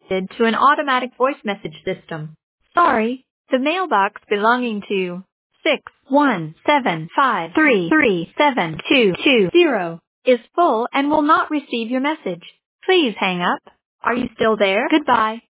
to an automatic voice message system. Sorry, the mailbox belonging to 61753372220 is full and will not receive your message. Please hang up. Are you still there? Goodbye.